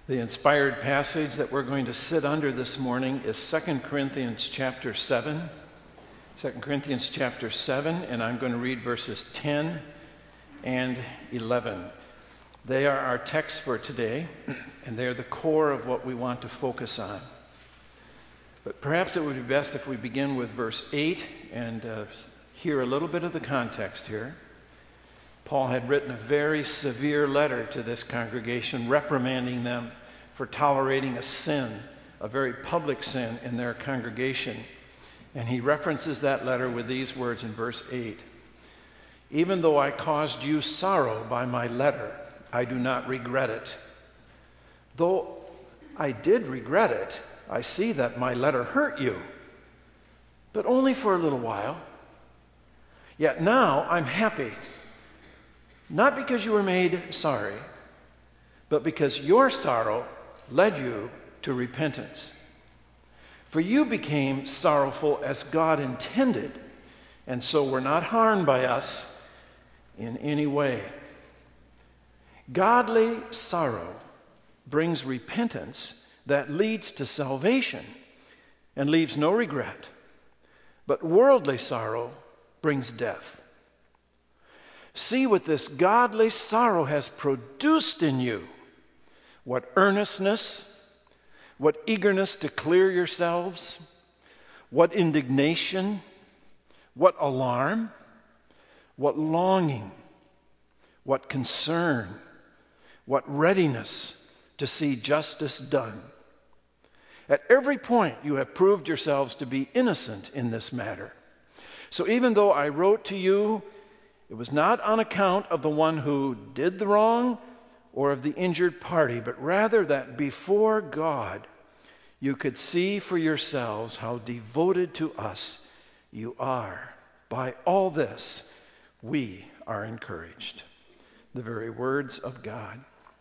The inspired passage that we're going to sit under this morning is 2 Corinthians chapter 7. 2 Corinthians chapter 7, and I'm going to read verses 10 and 11. They are our text for today, and they're the core of what we want to focus on. But perhaps it would be best if we begin with verse 8 and hear a little bit of the context here. Paul had written a very severe letter to this congregation, reprimanding them for tolerating a sin, a very public sin in their congregation. And he references that letter with these words in verse 8. Even though I caused you sorrow by my letter, I do not regret it. Though I did regret it, I see that my letter hurt you, but only for a little while. Yet now I'm happy. Not because you were made sorry, but because your sorrow led you to repentance. For you became sorrowful as God intended, and so were not harmed by us in any way. Godly sorrow brings repentance that leads to salvation and leaves no regret, but worldly sorrow brings death. See what this godly sorrow has produced in you. What earnestness, what eagerness to clear yourselves, what indignation, what alarm, what longing, what concern, what readiness to see justice done. At every point you have proved yourselves to be innocent in this matter. So even though I wrote to you, it was not on account of the one who did the wrong or of the injured party, but rather that before God you could see for yourselves how devoted to us you are. By all this, we are encouraged. The very words of God.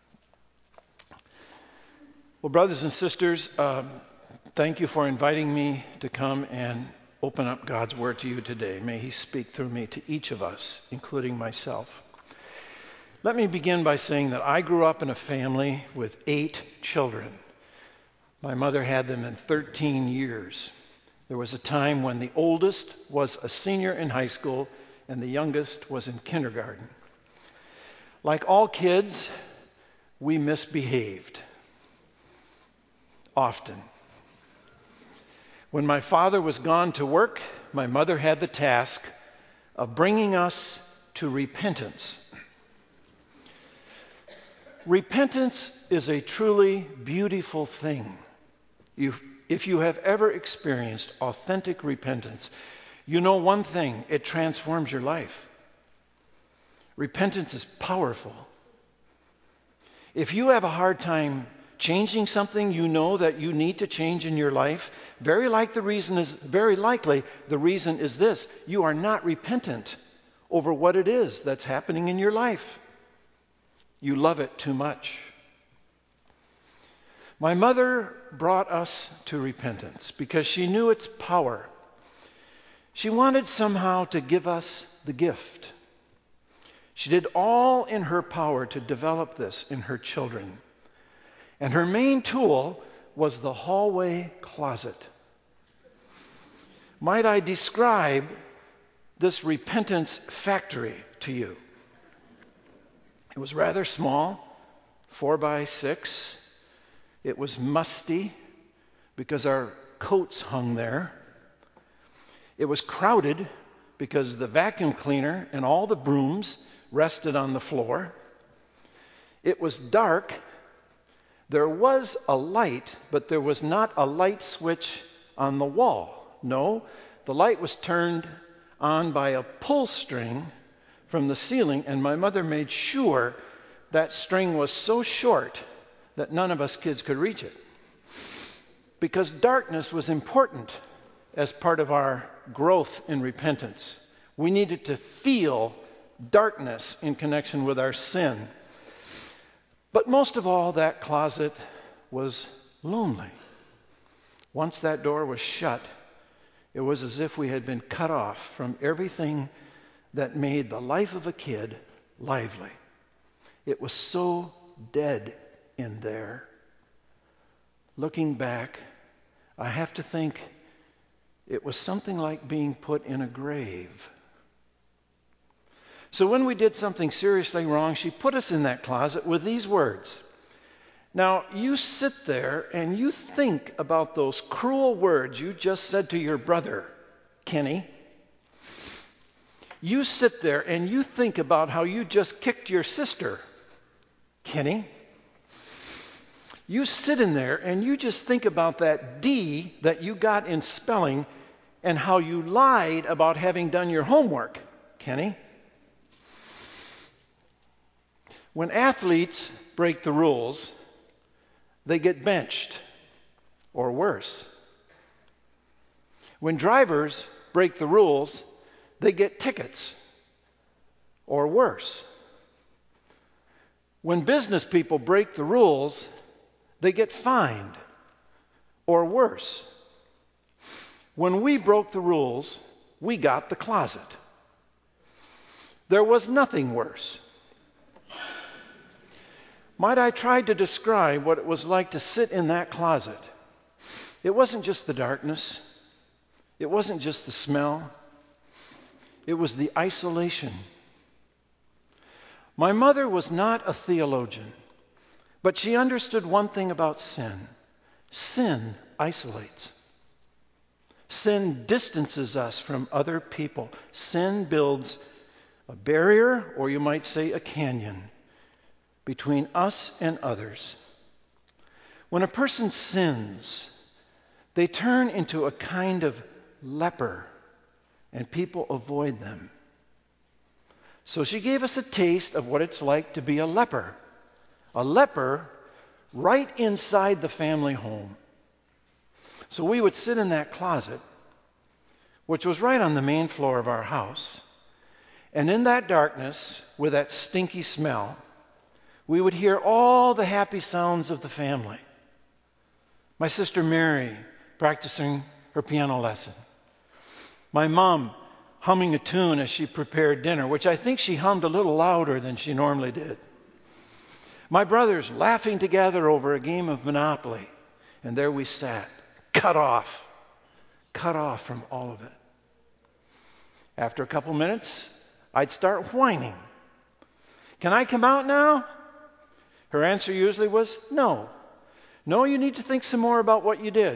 Well, brothers and sisters, thank you for inviting me to come and open up God's word to you today. May he speak through me to each of us, including myself. Let me begin by saying that I grew up in a family with 8 children. My mother had them in 13 years. There was a time when the oldest was a senior in high school and the youngest was in kindergarten. Like all kids, we misbehaved often. When my father was gone to work, my mother had the task of bringing us to repentance. Repentance is a truly beautiful thing. If you have ever experienced authentic repentance, you know one thing: it transforms your life. Repentance is powerful. If you have a hard time changing something you know that you need to change in your life, very likely the reason is this: you are not repentant over what it is that's happening in your life. You love it too much. My mother brought us to repentance because she knew its power. She wanted somehow to give us the gift. She did all in her power to develop this in her children. And her main tool was the hallway closet. Might I describe this repentance factory to you? It was rather small, 4 by 6. It was musty because our coats hung there. It was crowded because the vacuum cleaner and all the brooms rested on the floor. It was dark. There was a light, but there was not a light switch on the wall. No, the light was turned on by a pull string from the ceiling, and my mother made sure that string was so short that none of us kids could reach it. Because darkness was important as part of our growth in repentance. We needed to feel darkness in connection with our sin. But most of all, that closet was lonely. Once that door was shut, it was as if we had been cut off from everything that made the life of a kid lively. It was so dead in there. looking back, I have to think it was something like being put in a grave. So when we did something seriously wrong, she put us in that closet with these words. Now, you sit there and you think about those cruel words you just said to your brother, Kenny. You sit there and you think about how you just kicked your sister, Kenny. You sit in there and you just think about that D that you got in spelling and how you lied about having done your homework, Kenny. When athletes break the rules, they get benched, or worse. When drivers break the rules, they get tickets, or worse. When business people break the rules, they get fined, or worse. When we broke the rules, we got the closet. There was nothing worse. Might I try to describe what it was like to sit in that closet? It wasn't just the darkness. It wasn't just the smell. It was the isolation. My mother was not a theologian, but she understood one thing about sin. Sin isolates. Sin distances us from other people. Sin builds a barrier, or you might say a canyon, between us and others. When a person sins, they turn into a kind of leper, and people avoid them. So she gave us a taste of what it's like to be a leper. A leper right inside the family home. So we would sit in that closet, which was right on the main floor of our house, and in that darkness, with that stinky smell, we would hear all the happy sounds of the family. My sister Mary practicing her piano lesson. My mom humming a tune as she prepared dinner, which I think she hummed a little louder than she normally did. My brothers laughing together over a game of Monopoly. And there we sat, cut off from all of it. After a couple minutes, I'd start whining. Can I come out now? Her answer usually was, no. No, you need to think some more about what you did.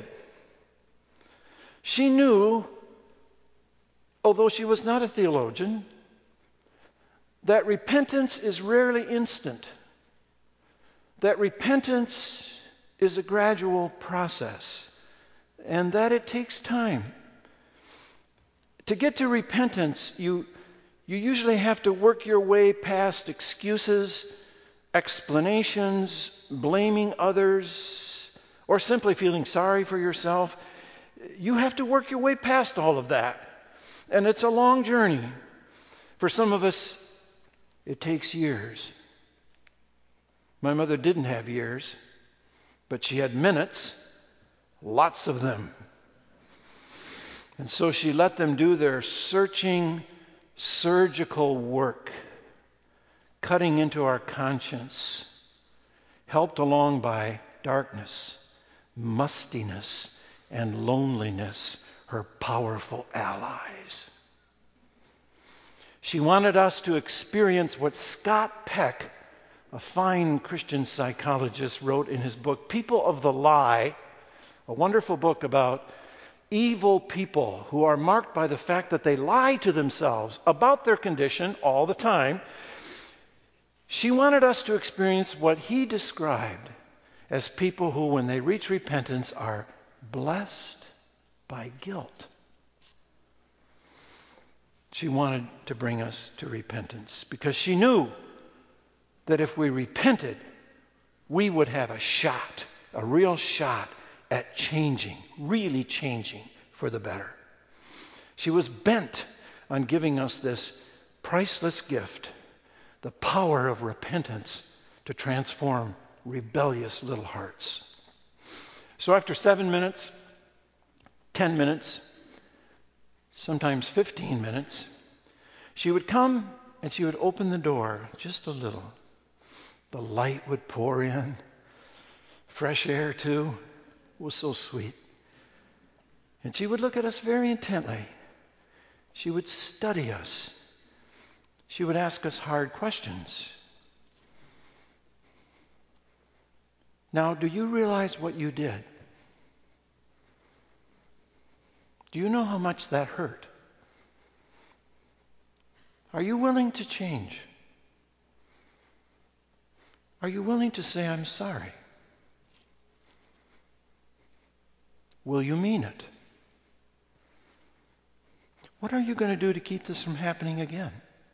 She knew, although she was not a theologian, that repentance is rarely instant. That repentance is a gradual process, and that it takes time. To get to repentance, you usually have to work your way past excuses, explanations, blaming others, or simply feeling sorry for yourself. You have to work your way past all of that. And it's a long journey. For some of us, it takes years. My mother didn't have years, but she had minutes, lots of them. And so she let them do their searching, surgical work, cutting into our conscience, helped along by darkness, mustiness, and loneliness, her powerful allies. She wanted us to experience what Scott Peck, a fine Christian psychologist, wrote in his book, People of the Lie, a wonderful book about evil people who are marked by the fact that they lie to themselves about their condition all the time. She wanted us to experience what he described as people who, when they reach repentance, are blessed by guilt. She wanted to bring us to repentance because she knew that if we repented, we would have a shot, a real shot at changing, really changing for the better. She was bent on giving us this priceless gift, the power of repentance to transform rebellious little hearts. So after 7 minutes, 10 minutes, sometimes 15 minutes, she would come and she would open the door just a little. The light would pour in, fresh air too. was so sweet. And she would look at us very intently. She would study us. She would ask us hard questions. Now, do you realize what you did? Do you know how much that hurt? Are you willing to change? Are you willing to say, I'm sorry? Will you mean it? What are you going to do to keep this from happening again?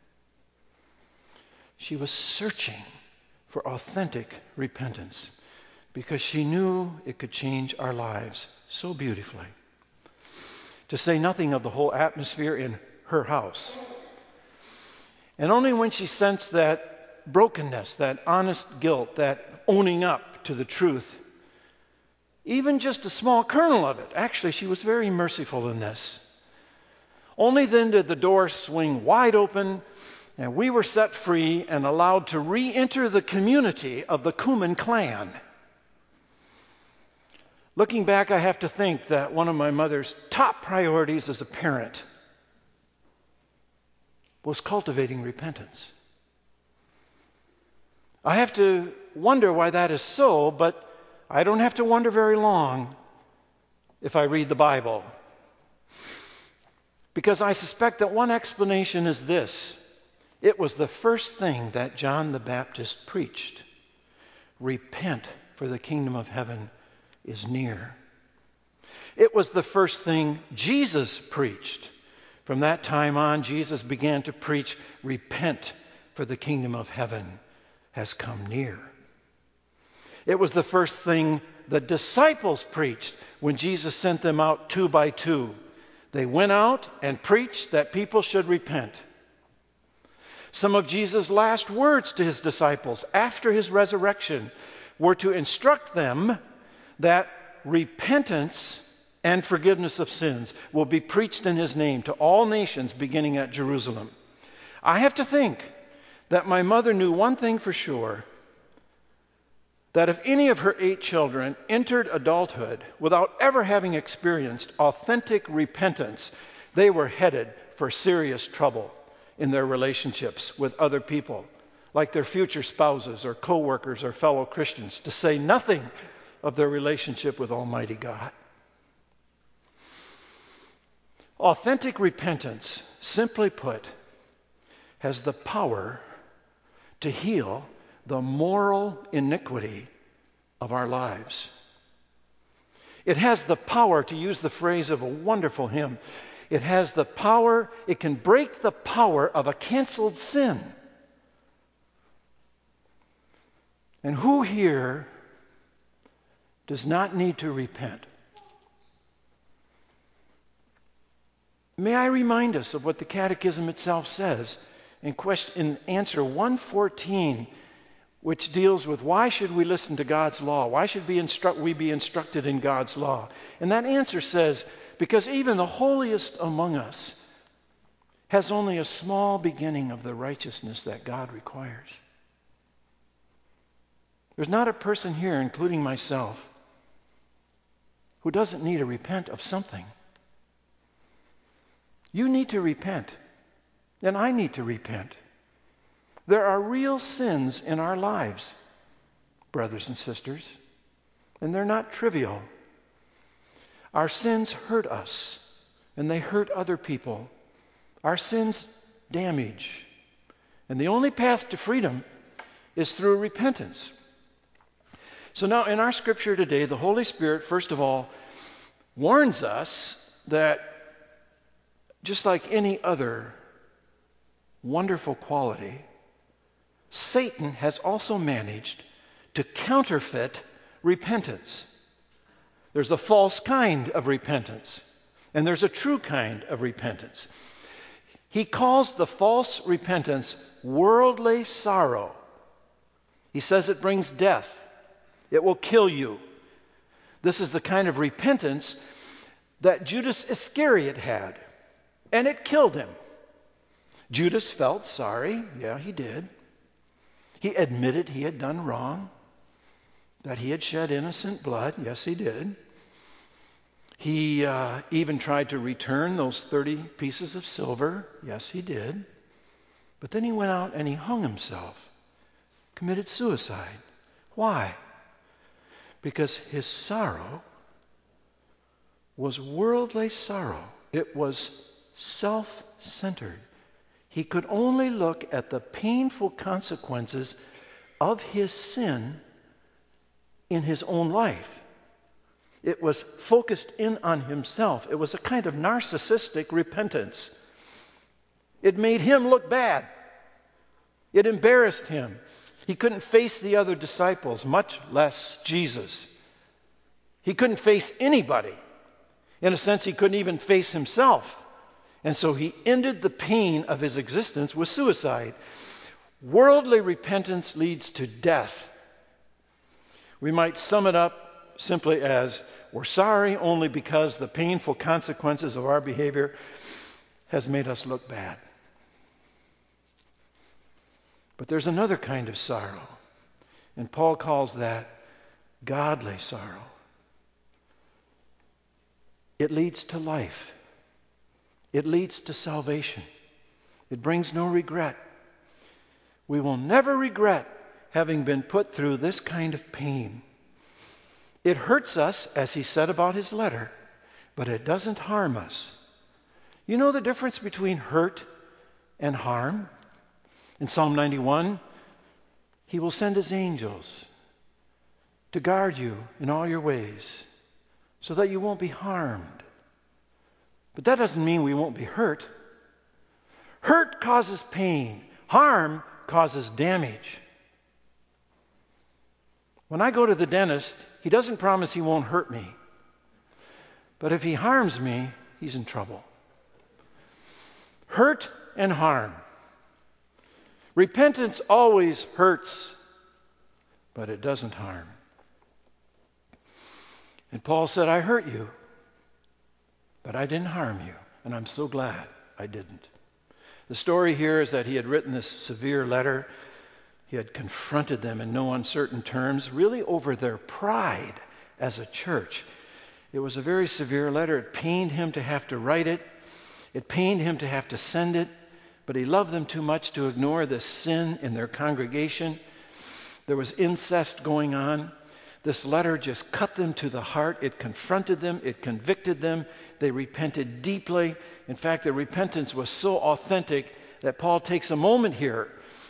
She was searching for authentic repentance because she knew it could change our lives so beautifully. To say nothing of the whole atmosphere in her house. And only when she sensed that brokenness, that honest guilt, that owning up to the truth, even just a small kernel of it, actually she was very merciful in this. Only then did the door swing wide open and we were set free and allowed to re-enter the community of the Kuhlman clan. Looking back, I have to think that one of my mother's top priorities as a parent was cultivating repentance. I have to wonder why that is so, but I don't have to wonder very long if I read the Bible. Because I suspect that one explanation is this. It was the first thing that John the Baptist preached. Repent, for the kingdom of heaven is near. It was the first thing Jesus preached. From that time on, Jesus began to preach, repent, for the kingdom of heaven has come near. It was the first thing the disciples preached when Jesus sent them out 2 by 2. They went out and preached that people should repent. Some of Jesus' last words to his disciples after his resurrection were to instruct them that repentance and forgiveness of sins will be preached in his name to all nations beginning at Jerusalem. I have to think that my mother knew one thing for sure, that if any of her 8 children entered adulthood without ever having experienced authentic repentance, they were headed for serious trouble in their relationships with other people, like their future spouses or co-workers or fellow Christians, to say nothing of their relationship with Almighty God. Authentic repentance, simply put, has the power to heal the moral iniquity of our lives. It has the power, to use the phrase of a wonderful hymn, it has the power, it can break the power of a canceled sin. And who here does not need to repent? May I remind us of what the Catechism itself says in answer 114, which deals with why should we listen to God's law? Why should we be instructed in God's law? And that answer says, because even the holiest among us has only a small beginning of the righteousness that God requires. There's not a person here, including myself, who doesn't need to repent of something. You need to repent, and I need to repent. There are real sins in our lives, brothers and sisters, and they're not trivial. Our sins hurt us, and they hurt other people. Our sins damage, and the only path to freedom is through repentance. So now in our scripture today, the Holy Spirit, first of all, warns us that just like any other wonderful quality, Satan has also managed to counterfeit repentance. There's a false kind of repentance, and there's a true kind of repentance. He calls the false repentance worldly sorrow. He says it brings death. It will kill you. This is the kind of repentance that Judas Iscariot had, and it killed him. Judas felt sorry. Yeah, he did. He admitted he had done wrong, that he had shed innocent blood. Yes, he did. He even tried to return those 30 pieces of silver. Yes, he did. But then he went out and he hung himself, committed suicide. Why? Because his sorrow was worldly sorrow. It was self-centered. He could only look at the painful consequences of his sin in his own life. It was focused in on himself. It was a kind of narcissistic repentance. It made him look bad. It embarrassed him. He couldn't face the other disciples, much less Jesus. He couldn't face anybody. In a sense, he couldn't even face himself. And so he ended the pain of his existence with suicide. Worldly repentance leads to death. We might sum it up simply as, we're sorry only because the painful consequences of our behavior has made us look bad. But there's another kind of sorrow, and Paul calls that godly sorrow. It leads to life. It leads to salvation. It brings no regret. We will never regret having been put through this kind of pain. It hurts us, as he said about his letter, but it doesn't harm us. You know the difference between hurt and harm? In Psalm 91, he will send his angels to guard you in all your ways so that you won't be harmed. But that doesn't mean we won't be hurt. Hurt causes pain. Harm causes damage. When I go to the dentist, he doesn't promise he won't hurt me. But if he harms me, he's in trouble. Hurt and harm. Repentance always hurts, but it doesn't harm. And Paul said, I hurt you, but I didn't harm you, and I'm so glad I didn't. The story here is that he had written this severe letter. He had confronted them in no uncertain terms, really over their pride as a church. It was a very severe letter. It pained him to have to write it. It pained him to have to send it. But he loved them too much to ignore the sin in their congregation. There was incest going on. This letter just cut them to the heart. It confronted them. It convicted them. They repented deeply. In fact, their repentance was so authentic that Paul takes a moment here.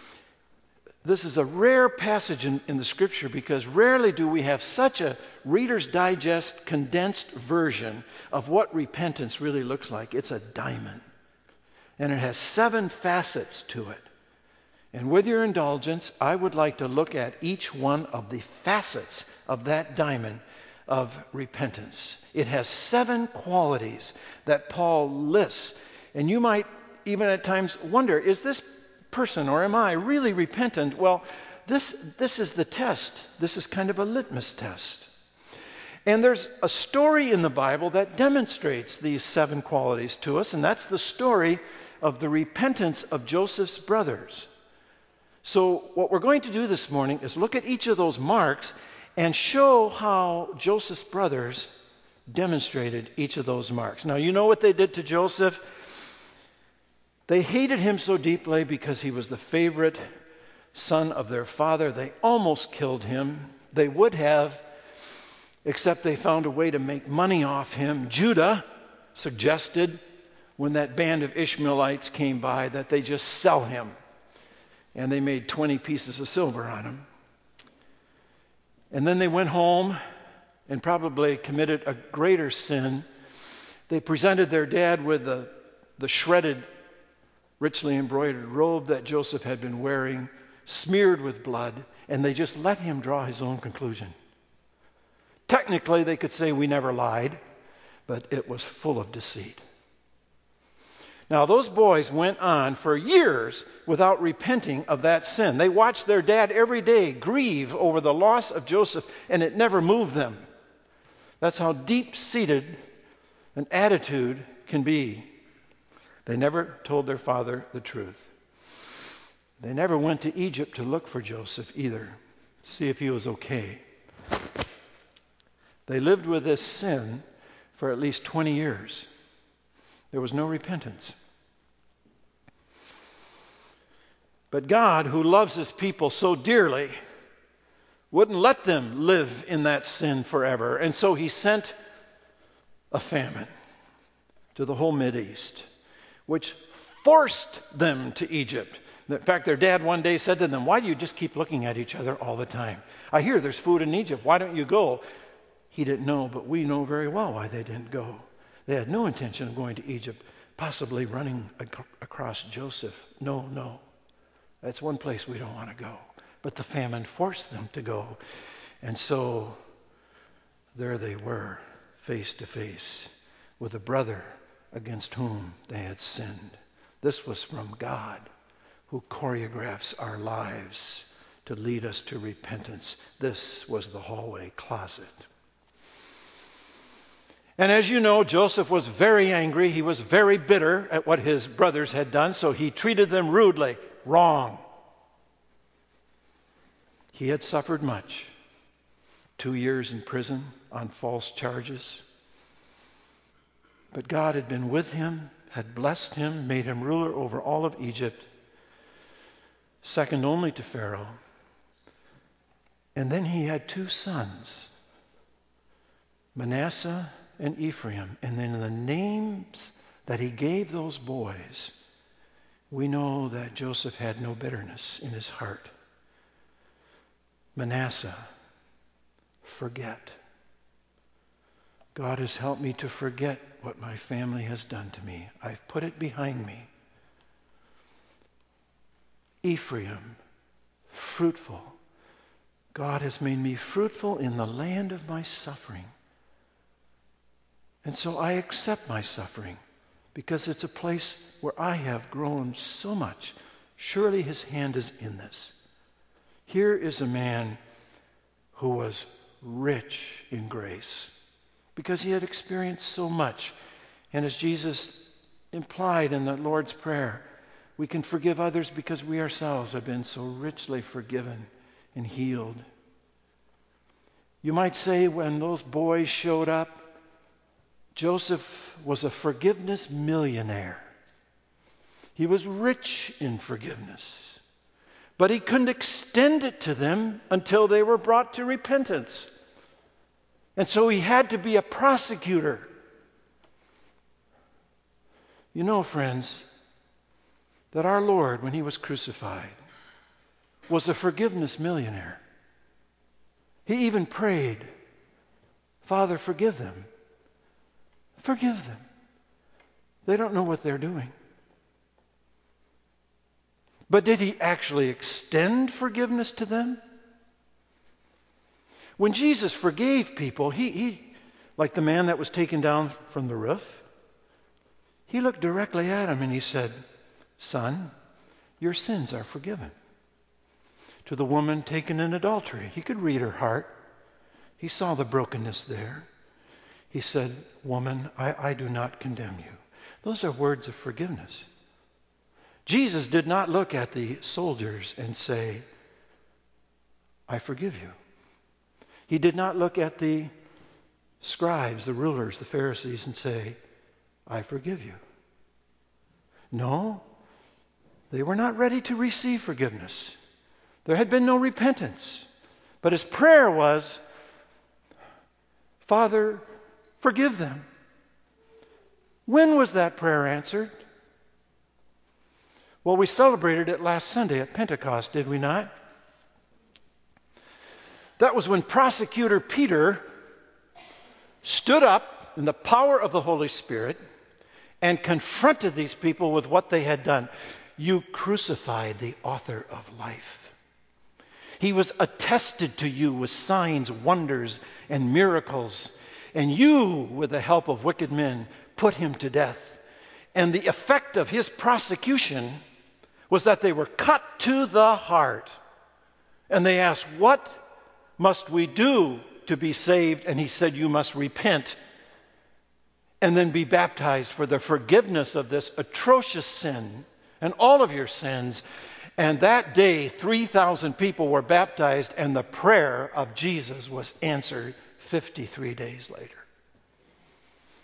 This is a rare passage in the Scripture because rarely do we have such a Reader's Digest condensed version of what repentance really looks like. It's a diamond. And it has 7 facets to it. And with your indulgence, I would like to look at each one of the facets of that diamond of repentance. It has 7 qualities that Paul lists. And you might even at times wonder, is this person or am I really repentant? Well, this is the test. This is kind of a litmus test. And there's a story in the Bible that demonstrates these 7 qualities to us, and that's the story of the repentance of Joseph's brothers. So what we're going to do this morning is look at each of those marks and show how Joseph's brothers demonstrated each of those marks. Now, you know what they did to Joseph? They hated him so deeply because he was the favorite son of their father. They almost killed him. They would have, except they found a way to make money off him. Judah suggested, when that band of Ishmaelites came by, that they just sell him. And they made 20 pieces of silver on him. And then they went home and probably committed a greater sin. They presented their dad with the shredded, richly embroidered robe that Joseph had been wearing, smeared with blood, and they just let him draw his own conclusion. Technically, they could say we never lied, but it was full of deceit. Now, those boys went on for years without repenting of that sin. They watched their dad every day grieve over the loss of Joseph, and it never moved them. That's how deep-seated an attitude can be. They never told their father the truth. They never went to Egypt to look for Joseph either, see if he was okay. They lived with this sin for at least 20 years. There was no repentance. But God, who loves his people so dearly, wouldn't let them live in that sin forever. And so he sent a famine to the whole Mideast, which forced them to Egypt. In fact, their dad one day said to them, "Why do you just keep looking at each other all the time? I hear there's food in Egypt. Why don't you go?" He didn't know, but we know very well why they didn't go. They had no intention of going to Egypt, possibly running across Joseph. No. That's one place we don't want to go. But the famine forced them to go. And so there they were, face to face with a brother against whom they had sinned. This was from God, who choreographs our lives to lead us to repentance. This was the hallway closet. And as you know, Joseph was very angry. He was very bitter at what his brothers had done, so he treated them rudely. Wrong. He had suffered much. 2 years in prison on false charges. But God had been with him, had blessed him, made him ruler over all of Egypt, second only to Pharaoh. And then he had 2 sons, Manasseh and Ephraim. And then in the names that he gave those boys, we know that Joseph had no bitterness in his heart. Manasseh, forget. God has helped me to forget what my family has done to me. I've put it behind me. Ephraim, fruitful. God has made me fruitful in the land of my suffering. And so I accept my suffering because it's a place where I have grown so much. Surely his hand is in this. Here is a man who was rich in grace because he had experienced so much. And as Jesus implied in the Lord's Prayer, we can forgive others because we ourselves have been so richly forgiven and healed. You might say when those boys showed up, Joseph was a forgiveness millionaire. He was rich in forgiveness. But he couldn't extend it to them until they were brought to repentance. And so he had to be a prosecutor. You know, friends, that our Lord, when he was crucified, was a forgiveness millionaire. He even prayed, "Father, forgive them. Forgive them. They don't know what they're doing." But did he actually extend forgiveness to them? When Jesus forgave people, he like the man that was taken down from the roof, he looked directly at him and he said, "Son, your sins are forgiven." To the woman taken in adultery, he could read her heart. He saw the brokenness there. He said, "Woman, I do not condemn you." Those are words of forgiveness. Jesus did not look at the soldiers and say, "I forgive you." He did not look at the scribes, the rulers, the Pharisees, and say, "I forgive you." No, they were not ready to receive forgiveness. There had been no repentance. But his prayer was, "Father, forgive them." When was that prayer answered? Well, we celebrated it last Sunday at Pentecost, did we not? That was when Prosecutor Peter stood up in the power of the Holy Spirit and confronted these people with what they had done. You crucified the author of life. He was attested to you with signs, wonders, and miracles. And you, with the help of wicked men, put him to death. And the effect of his prosecution was that they were cut to the heart. And they asked, "What must we do to be saved?" And he said, "You must repent and then be baptized for the forgiveness of this atrocious sin and all of your sins." And that day, 3,000 people were baptized, and the prayer of Jesus was answered 53 days later.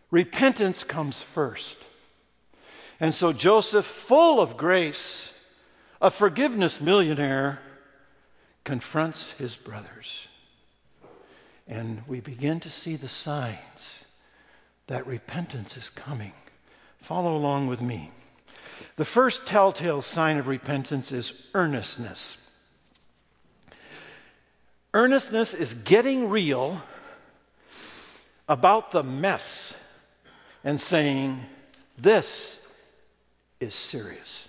Repentance comes first. And so Joseph, full of grace, a forgiveness millionaire, confronts his brothers. And we begin to see the signs that repentance is coming. Follow along with me. The first telltale sign of repentance is earnestness. Earnestness is getting real about the mess and saying, this is serious.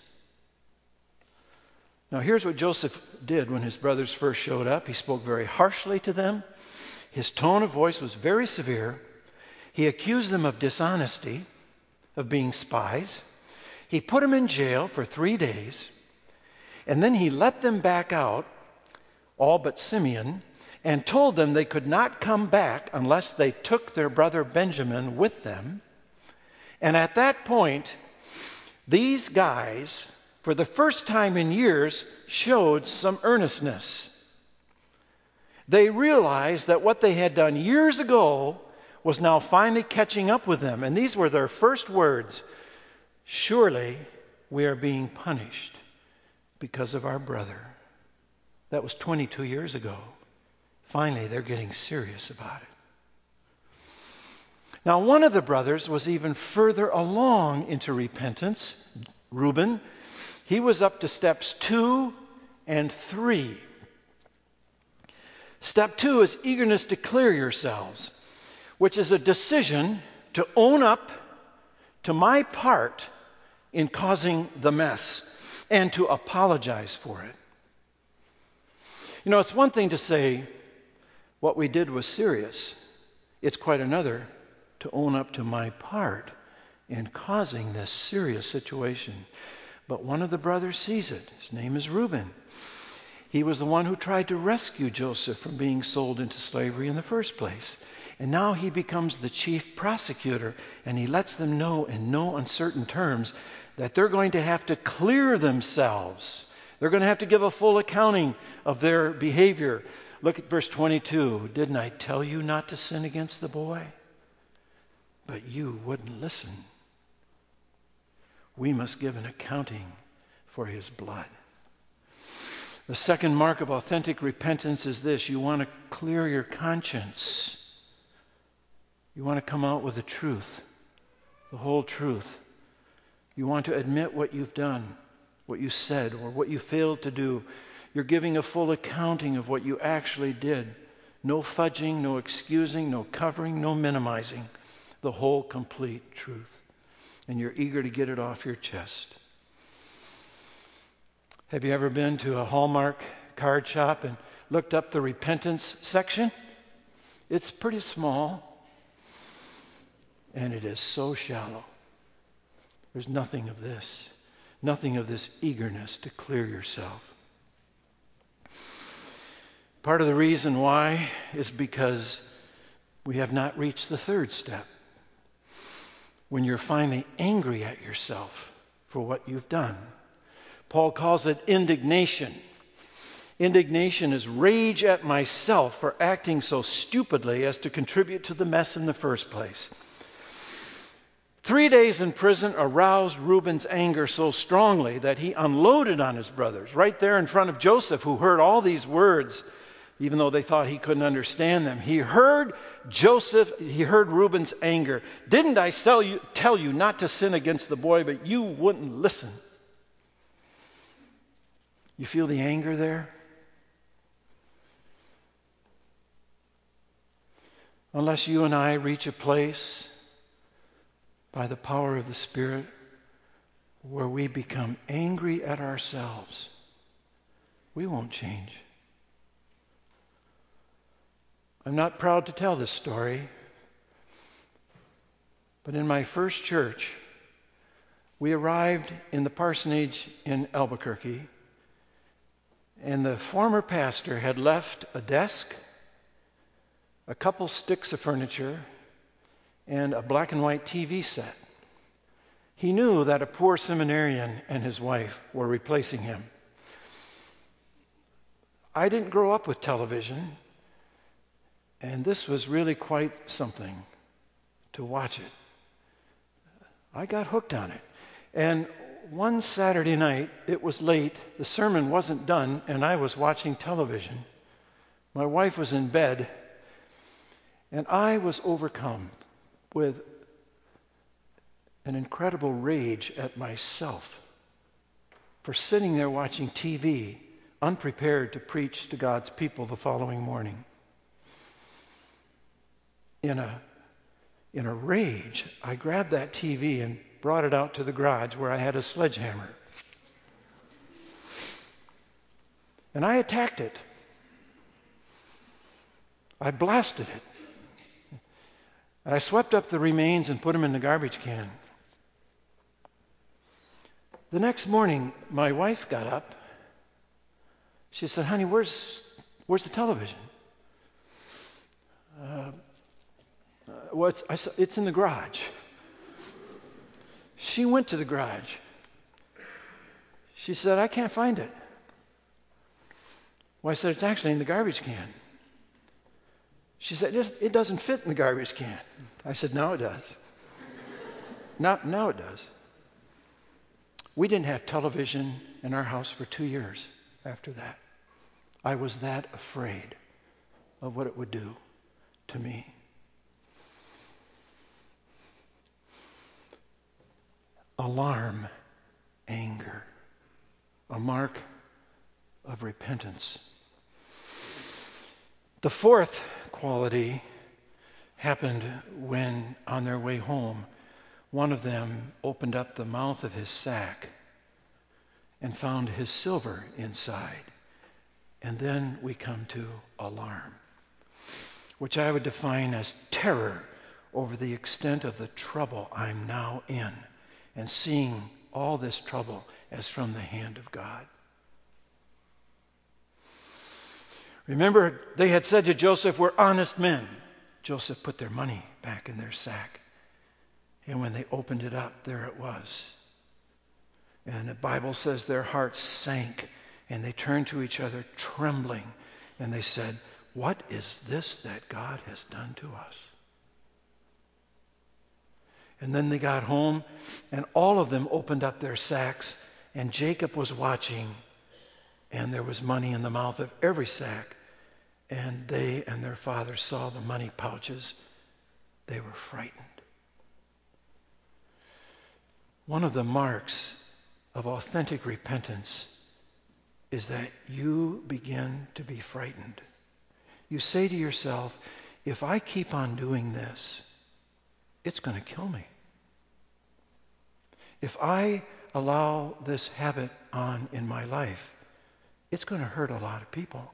Now here's what Joseph did when his brothers first showed up. He spoke very harshly to them. His tone of voice was very severe. He accused them of dishonesty, of being spies. He put them in jail for 3 days. And then he let them back out, all but Simeon, and told them they could not come back unless they took their brother Benjamin with them. And at that point, these guys, for the first time in years, showed some earnestness. They realized that what they had done years ago was now finally catching up with them. And these were their first words. Surely we are being punished because of our brother. That was 22 years ago. Finally, they're getting serious about it. Now, one of the brothers was even further along into repentance, Reuben. He was up to steps 2 and 3. Step 2 is eagerness to clear yourselves, which is a decision to own up to my part in causing the mess and to apologize for it. You know, it's one thing to say what we did was serious. It's quite another to own up to my part in causing this serious situation. But one of the brothers sees it. His name is Reuben. He was the one who tried to rescue Joseph from being sold into slavery in the first place. And now he becomes the chief prosecutor, and he lets them know in no uncertain terms that they're going to have to clear themselves. They're going to have to give a full accounting of their behavior. Look at verse 22. Didn't I tell you not to sin against the boy? But you wouldn't listen. We must give an accounting for his blood. The second mark of authentic repentance is this. You want to clear your conscience. You want to come out with the truth, the whole truth. You want to admit what you've done, what you said, or what you failed to do. You're giving a full accounting of what you actually did. No fudging, no excusing, no covering, no minimizing. The whole complete truth. And you're eager to get it off your chest. Have you ever been to a Hallmark card shop and looked up the repentance section? It's pretty small. And it is so shallow. There's nothing of this eagerness to clear yourself. Part of the reason why is because we have not reached the third step. When you're finally angry at yourself for what you've done. Paul calls it indignation. Indignation is rage at myself for acting so stupidly as to contribute to the mess in the first place. 3 days in prison aroused Reuben's anger so strongly that he unloaded on his brothers right there in front of Joseph, who heard all these words, even though they thought he couldn't understand them. He heard Reuben's anger. Didn't I tell you not to sin against the boy, but you wouldn't listen? You feel the anger there? Unless you and I reach a place by the power of the Spirit where we become angry at ourselves, we won't change. I'm not proud to tell this story, but in my first church, we arrived in the parsonage in Albuquerque, and the former pastor had left a desk, a couple sticks of furniture, and a black and white TV set. He knew that a poor seminarian and his wife were replacing him. I didn't grow up with television, and this was really quite something to watch it I got hooked on it. And one Saturday night, it was late, the sermon wasn't done, and I was watching television. My wife was in bed, and I was overcome with an incredible rage at myself for sitting there watching TV, unprepared to preach to God's people the following morning. In a rage, I grabbed that TV and brought it out to the garage where I had a sledgehammer. And I attacked it. I blasted it. And I swept up the remains and put them in the garbage can. The next morning, my wife got up. She said, "Honey, where's the television?" I said, "It's in the garage." She went to the garage. She said, "I can't find it." Well, I said, "It's actually in the garbage can." She said, "It doesn't fit in the garbage can." I said, "No, it does. Now it does." We didn't have television in our house for 2 years after that. I was that afraid of what it would do to me. Alarm, anger, a mark of repentance. The fourth quality happened when, on their way home, one of them opened up the mouth of his sack and found his silver inside. And then we come to alarm, which I would define as terror over the extent of the trouble I'm now in, and seeing all this trouble as from the hand of God. Remember, they had said to Joseph, "We're honest men." Joseph put their money back in their sack. And when they opened it up, there it was. And the Bible says their hearts sank, and they turned to each other trembling, and they said, "What is this that God has done to us?" And then they got home, and all of them opened up their sacks, and Jacob was watching, and there was money in the mouth of every sack. And they and their father saw the money pouches. They were frightened. One of the marks of authentic repentance is that you begin to be frightened. You say to yourself, if I keep on doing this, it's going to kill me. If I allow this habit on in my life, it's going to hurt a lot of people.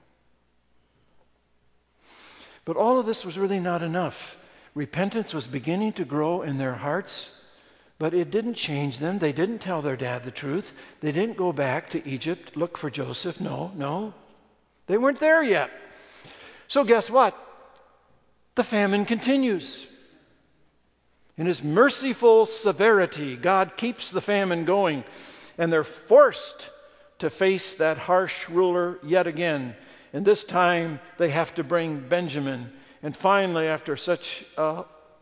But all of this was really not enough. Repentance was beginning to grow in their hearts, but it didn't change them. They didn't tell their dad the truth. They didn't go back to Egypt, look for Joseph. No. They weren't there yet. So guess what? The famine continues. In His merciful severity, God keeps the famine going, and they're forced to face that harsh ruler yet again. And this time they have to bring Benjamin. And finally, after such a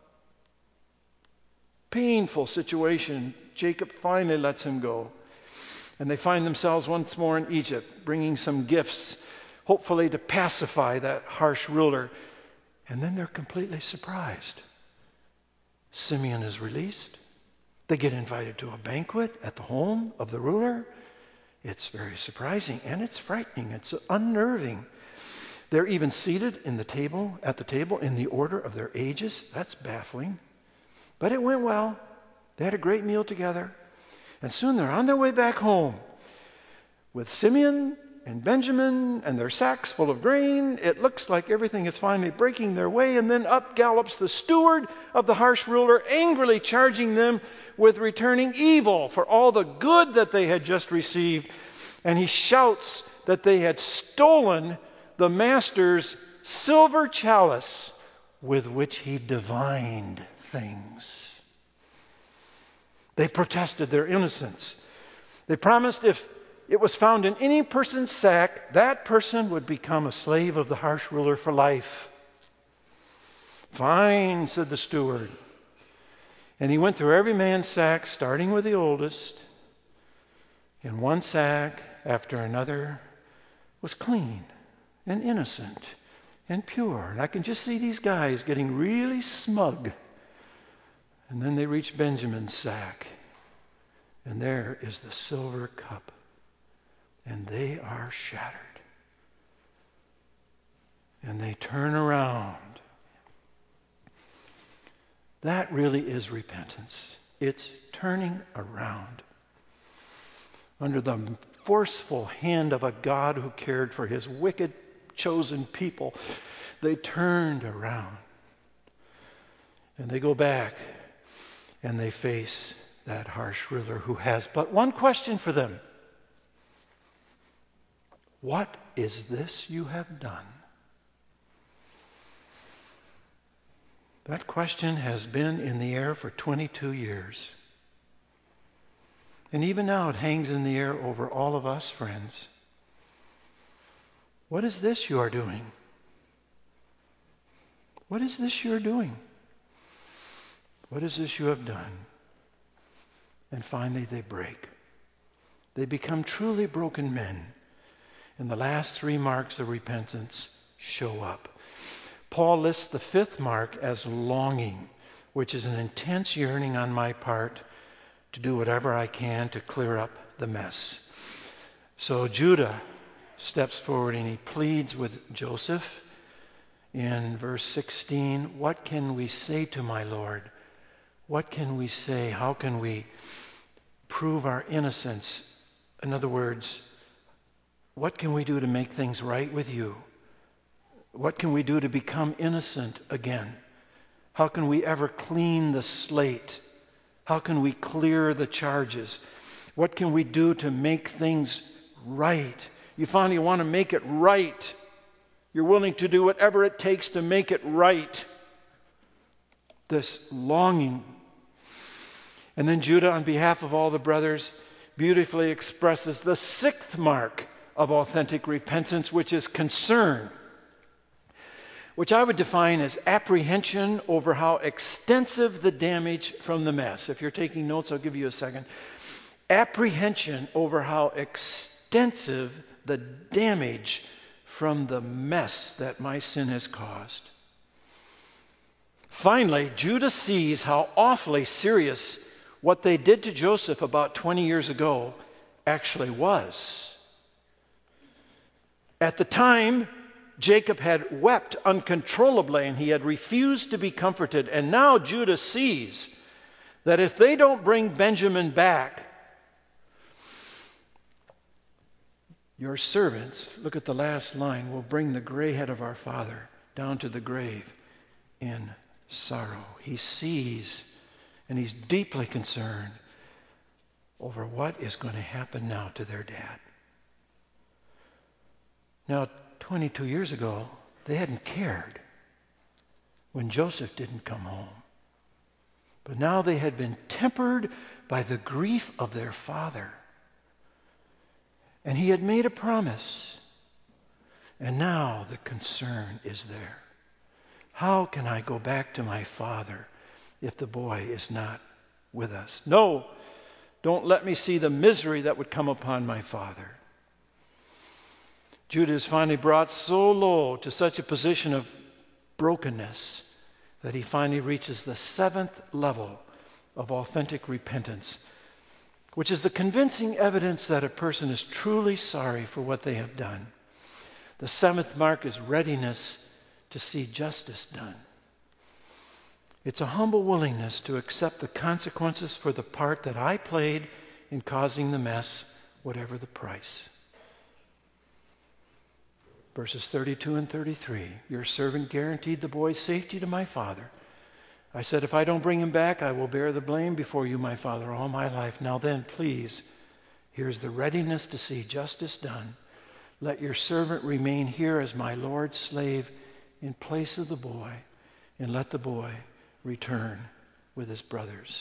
painful situation, Jacob finally lets him go. And they find themselves once more in Egypt, bringing some gifts, hopefully to pacify that harsh ruler. And then they're completely surprised. Simeon is released. They get invited to a banquet at the home of the ruler. It's very surprising, and it's frightening. It's unnerving. They're even seated at the table in the order of their ages. That's baffling. But it went well. They had a great meal together. And soon they're on their way back home with Simeon and Benjamin and their sacks full of grain. It looks like everything is finally breaking their way. And then up gallops the steward of the harsh ruler, angrily charging them with returning evil for all the good that they had just received. And he shouts that they had stolen the master's silver chalice with which he divined things. They protested their innocence. They promised if it was found in any person's sack, that person would become a slave of the harsh ruler for life. "Fine," said the steward. And he went through every man's sack, starting with the oldest, and one sack after another was clean and innocent and pure. And I can just see these guys getting really smug. And then they reach Benjamin's sack, and there is the silver cup, and they are shattered. And they turn around. That really is repentance. It's turning around. Under the forceful hand of a God who cared for his wicked, chosen people, they turned around. And they go back and they face that harsh ruler who has but one question for them. What is this you have done? That question has been in the air for 22 years. And even now it hangs in the air over all of us, friends. What is this you are doing? What is this you are doing? What is this you have done? And finally they break. They become truly broken men. And the last three marks of repentance show up. Paul lists the fifth mark as longing, which is an intense yearning on my part to do whatever I can to clear up the mess. So Judah steps forward and he pleads with Joseph in verse 16, what can we say to my Lord? What can we say? How can we prove our innocence? In other words, what can we do to make things right with you? What can we do to become innocent again? How can we ever clean the slate? How can we clear the charges? What can we do to make things right? You finally want to make it right. You're willing to do whatever it takes to make it right. This longing. And then Judah, on behalf of all the brothers, beautifully expresses the sixth mark of authentic repentance, which is concern, which I would define as apprehension over how extensive the damage from the mess. If you're taking notes, I'll give you a second. Apprehension over how extensive the damage from the mess that my sin has caused. Finally, Judah sees how awfully serious what they did to Joseph about 20 years ago actually was. At the time, Jacob had wept uncontrollably and he had refused to be comforted. And now Judah sees that if they don't bring Benjamin back, your servants, look at the last line, will bring the gray head of our father down to the grave in sorrow. He sees and he's deeply concerned over what is going to happen now to their dad. Now, 22 years ago, they hadn't cared when Joseph didn't come home. But now they had been tempered by the grief of their father. And he had made a promise. And now the concern is there. How can I go back to my father if the boy is not with us? No, don't let me see the misery that would come upon my father. Judah is finally brought so low to such a position of brokenness that he finally reaches the seventh level of authentic repentance, which is the convincing evidence that a person is truly sorry for what they have done. The seventh mark is readiness to see justice done. It's a humble willingness to accept the consequences for the part that I played in causing the mess, whatever the price. Verses 32 and 33, your servant guaranteed the boy's safety to my father. I said, if I don't bring him back, I will bear the blame before you, my father, all my life. Now then, please, here's the readiness to see justice done. Let your servant remain here as my Lord's slave in place of the boy, and let the boy return with his brothers.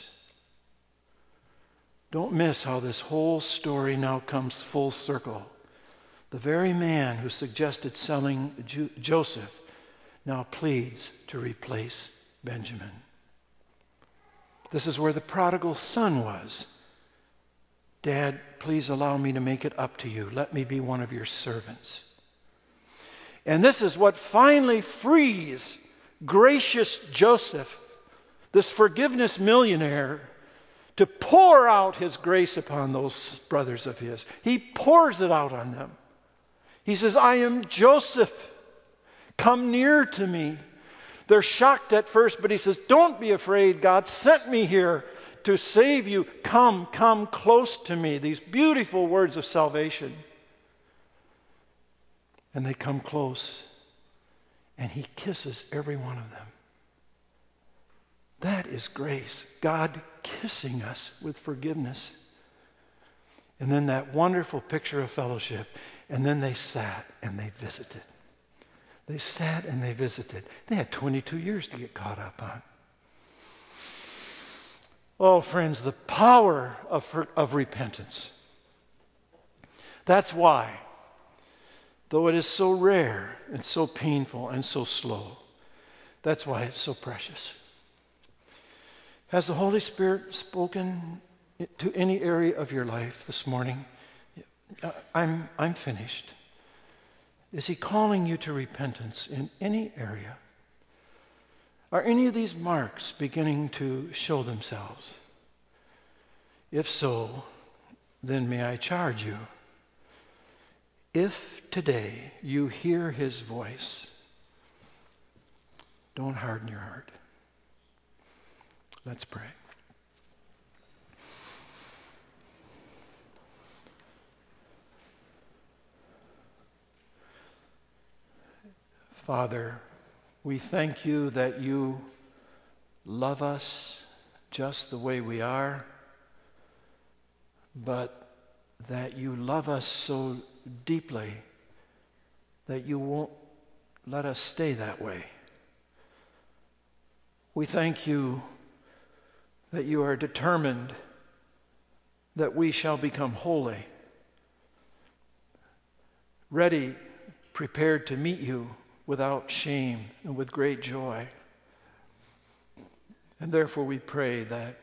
Don't miss how this whole story now comes full circle. The very man who suggested selling Joseph now pleads to replace Benjamin. This is where the prodigal son was. Dad, please allow me to make it up to you. Let me be one of your servants. And this is what finally frees gracious Joseph, this forgiveness millionaire, to pour out his grace upon those brothers of his. He pours it out on them. He says, I am Joseph. Come near to me. They're shocked at first, but he says, don't be afraid. God sent me here to save you. Come close to me. These beautiful words of salvation. And they come close, and he kisses every one of them. That is grace. God kissing us with forgiveness. And then that wonderful picture of fellowship. And then they sat and they visited. They sat and they visited. They had 22 years to get caught up on. Oh, friends, the power of repentance. That's why, though it is so rare and so painful and so slow, that's why it's so precious. Has the Holy Spirit spoken to any area of your life this morning? I'm finished. Is He calling you to repentance in any area? Are any of these marks beginning to show themselves? If so, then may I charge you, if today you hear His voice, don't harden your heart. Let's pray. Father, we thank you that you love us just the way we are, but that you love us so deeply that you won't let us stay that way. We thank you that you are determined that we shall become holy, ready, prepared to meet you without shame and with great joy. And therefore we pray that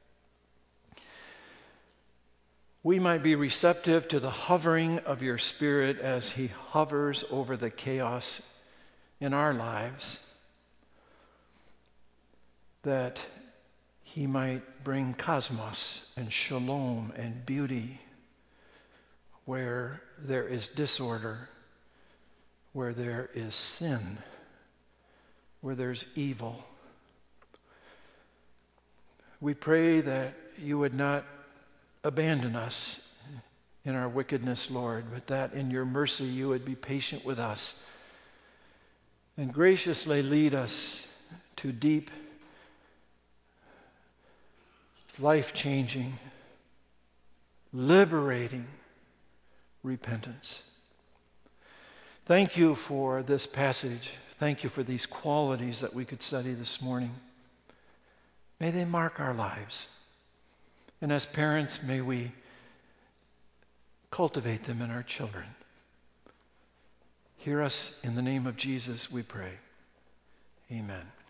we might be receptive to the hovering of your Spirit as He hovers over the chaos in our lives, that He might bring cosmos and shalom and beauty where there is disorder, where there is sin, where there's evil. We pray that you would not abandon us in our wickedness, Lord, but that in your mercy you would be patient with us and graciously lead us to deep, life-changing, liberating repentance. Thank you for this passage. Thank you for these qualities that we could study this morning. May they mark our lives. And as parents, may we cultivate them in our children. Hear us in the name of Jesus, we pray. Amen.